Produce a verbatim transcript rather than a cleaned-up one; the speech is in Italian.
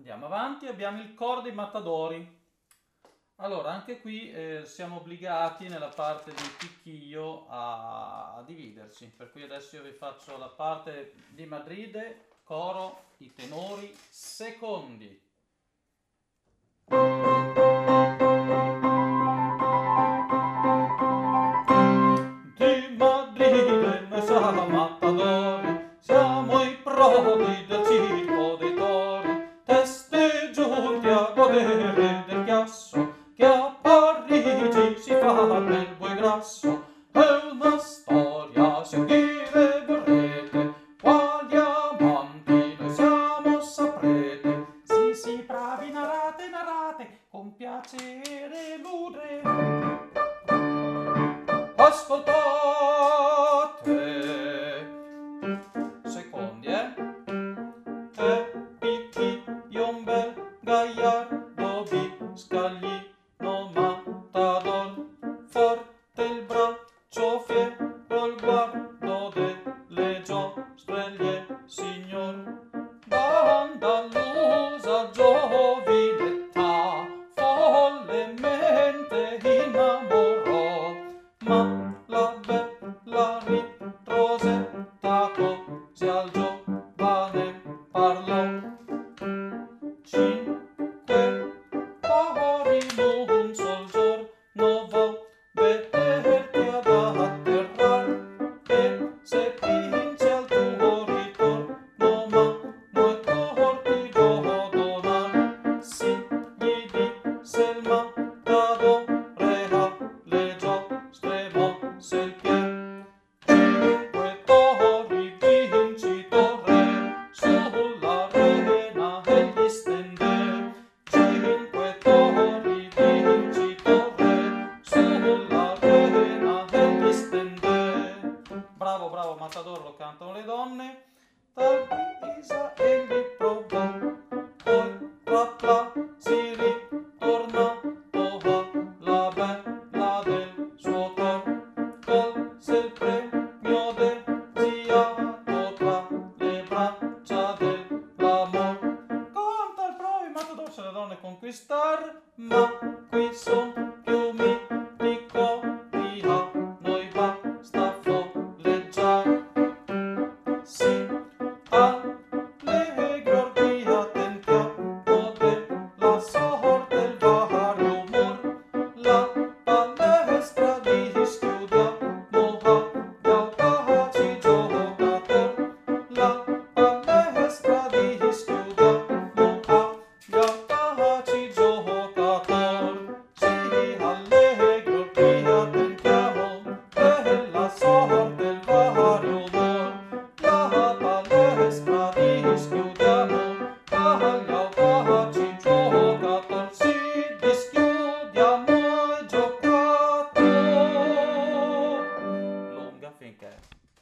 Andiamo avanti, abbiamo il coro dei matadori. Allora, anche qui eh, siamo obbligati nella parte di picchio a, a dividerci, per cui adesso io vi faccio la parte di Madride, coro, i tenori secondi. Di Madride noi siamo matadori, siamo i prodi del circo dei tori, teste giunti a godere del chiasso, che a Parigi si fa del bue grasso. È una storia, se dire vorrete, quali amanti noi siamo saprete. Sì, sì, bravi, narrate, narrate, con piacere ludre. Ascoltate, secondi, eh? E picchi, un bel gagliardo biscaglino matador, forte il braccio fiero, il guardo delle giostre, signor. D'andalusa giovinetà, follemente innamorò, ma la bella Rosetta così al giovane parlò. Cinque cori in un sol giorno vo vederti ad atterrar, e se vince al tuo ritorno mano e cor ti donar. Sì, gli disse il matadore, alle giostre mosse il piede. Cinque tori vincitore, sulla rena egli stende. Cinque tori vincitore, sulla rena egli stende. Bravo, bravo, Matador, lo cantano le donne. Tal guisa egli provò, poi tra tra si ritornato alla bella del suo cor, colse il premio desiato tra le braccia dell'amor. Canta il bravo Matador se le donne conquistar, ma qui sono